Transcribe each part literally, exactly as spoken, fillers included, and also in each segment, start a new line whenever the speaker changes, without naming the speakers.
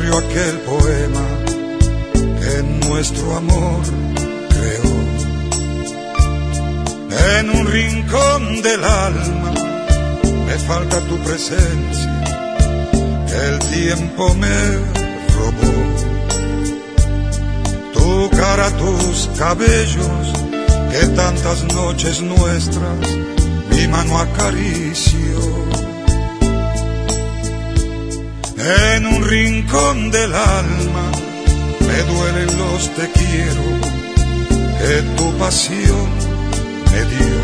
ocurrió aquel poema que nuestro amor creó. En un rincón del alma me falta tu presencia, que el tiempo me robó. Tu cara, tus cabellos, que tantas noches nuestras mi mano acarició. En un rincón del alma me duelen los te quiero que tu pasión me dio.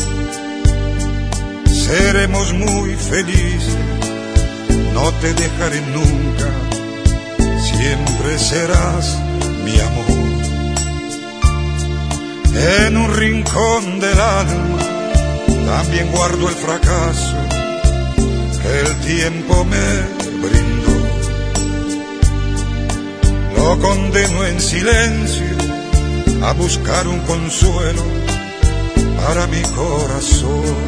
Seremos muy felices, no te dejaré nunca, siempre serás mi amor. En un rincón del alma también guardo el fracaso que el tiempo me brindó. Lo condeno en silencio a buscar un consuelo para mi corazón.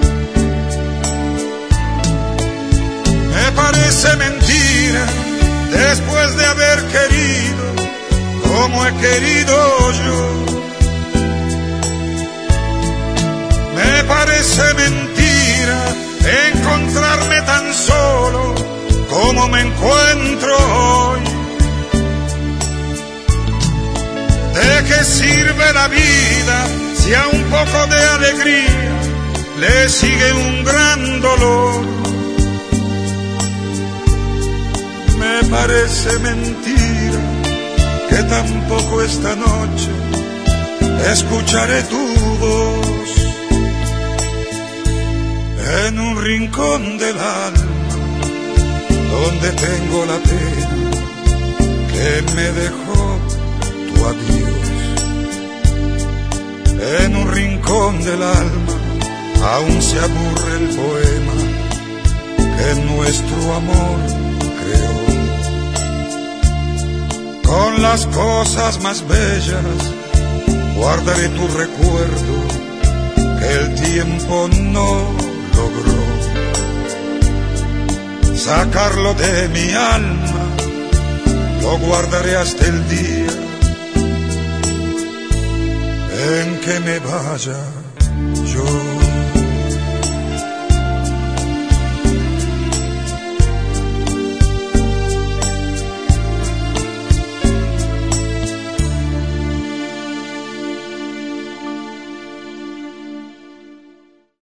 Me parece mentira, después de haber querido como he querido yo. Me parece mentira encontrarme tan solo como me encuentro hoy. ¿De qué sirve la vida si a un poco de alegría le sigue un gran dolor? Me parece mentira que tampoco esta noche escucharé tu voz. En un rincón del alma donde tengo la pena que me dejó tu adiós. En un rincón del alma aún se aburre el poema que nuestro amor creó. Con las cosas más bellas guardaré tu recuerdo que el tiempo no logró sacarlo de mi alma, lo guardaré hasta el día en que me vaya.